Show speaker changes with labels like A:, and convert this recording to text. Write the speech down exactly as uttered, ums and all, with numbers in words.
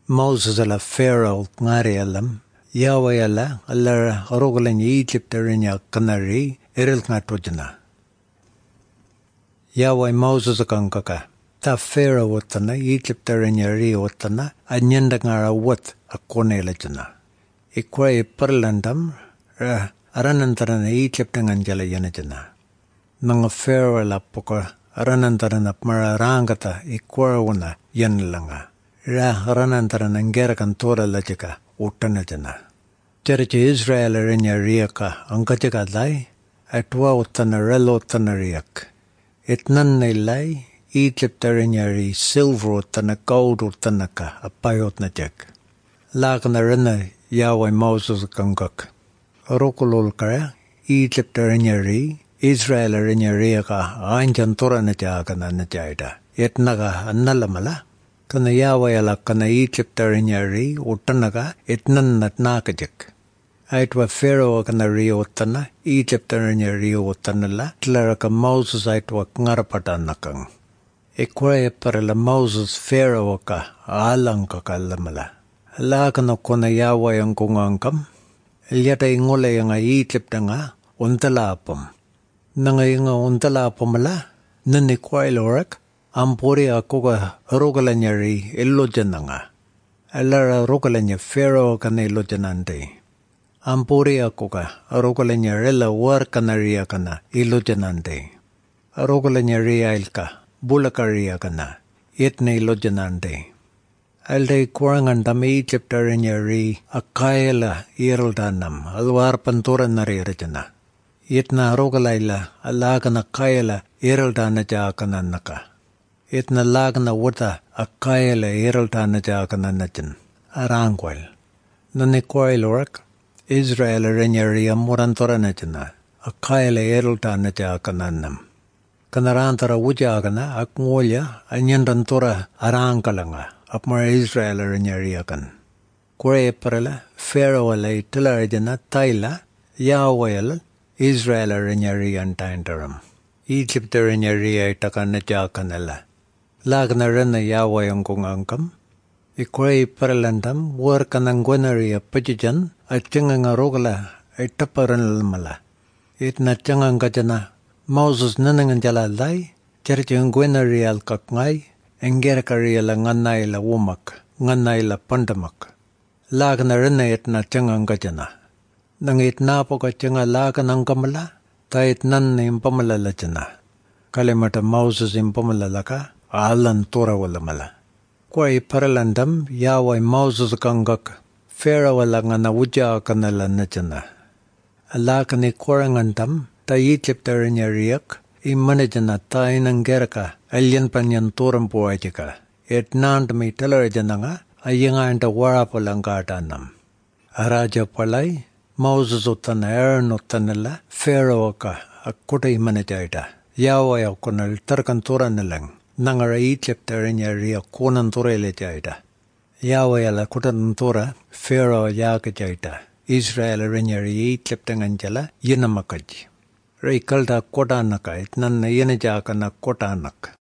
A: Moses ala Pharaoh ngari alam Yahweh ala alla rogalan Egypt arinya kanari eril ngatojana. Yahweh Moses kangkaka ta Pharaoh watana Egypt arinya ri watana anyanda ngara wat akone lajana. Ikwa iparlandam aranantarana Egypt nganjala yanajana. Nanga Pharaoh ala poka aranantarana mararangata ikwa wana yanlanga. Ra aranantarana ngera kantora lajaka. Utana jana. Cheriche Israel arinya riaka angkajaka lai atwa utana relo utana riak. Itnan lai Egypt arinya ri silver utana gold utana ka apayot na jak. Lagna rena Yahweh Moses kangak. Rokolol kaya Egypt arinya ri Israel arinya riaka anjan tora na jaka na na jaida. Itnaga analamala. Kana Yahweh ala kana Egypt arinya ri utanaga itnan natnakajak. Aitwa Pharaoh kana ri utana Egypt arinya ri utanala tlaraka Moses aitwa ngarapata nakang. Ikwa parala Moses Pharaoh ka alang ka kalamala. La kana kona Yahweh ang kungangkam. Ilyata ingole nga Egypt nga untalapam. Nanga inga untalapam la nanikwa ilorak. Ampuri akuga rogalanyari illojananga. Alara rogalanya Pharaoh kana illojanante. Ampuri akuga rogalanyarela war kanaria kana illojanante. Rogalanyaria ilka bulakaria kana itne illojanante. Alde kurangandam Egypt arinyari akayala iraldanam alwar pantura narirajana. Itna rogalayla alagana kayala iraldana jakana naka. Itna lagna wata akayala iraltana jakana najan. Arangwal. Nanikwail orak. Israel arinyari amurantora najana. Akayala iraltana jakana nam. Kanarantara wujagana akngolya anyandantora arangkalanga. Apmar Israel arinyari akan. Kure parala Pharaoh ala itala arjana taila Yahweh ala Israel arinyari antaintaram. Egypt arinyari aitakana jakanala. Lagna rena Yahweh ang kungangkam. Ikray paralandam war kanang gwanari pajijan at tiyang nga rogala ay taparan lamala. It na tiyang kajana Moses nanang jalalay chariti ang gwanari al kakngay ang gerakari ala nganay la wumak nganay la pandamak. Lagna rena it na tiyang kajana. Nang it napo ka tiyang lagan ang kamala tahit nan na impamalala jana. Kalimata Moses impamalala ka. Alan tora wala mala. Kway paralandam Yahweh Moses kangak Pharaoh wala nga nawudya kanala na jana. Ala ka ni korangandam ta Egypt arinya riyak imana jana tayo ng geraka alyan panyan turang buhay jika. Et nand may talar jana nga ayangan ta wara palang katanam. Araja palay Moses utan Aaron utanala Pharaoh ka akuta imana jayda. Yahweh ako nalitarkan turan nalang. Nangara Egypt arinya ria kunan turele jaida. Yahweh ala kutan tura Pharaoh yaga jaida. Israel arinya ria Egypt nganjala yinamakaj. Ray kalda kotanak itnan na yinajaka na kotanak.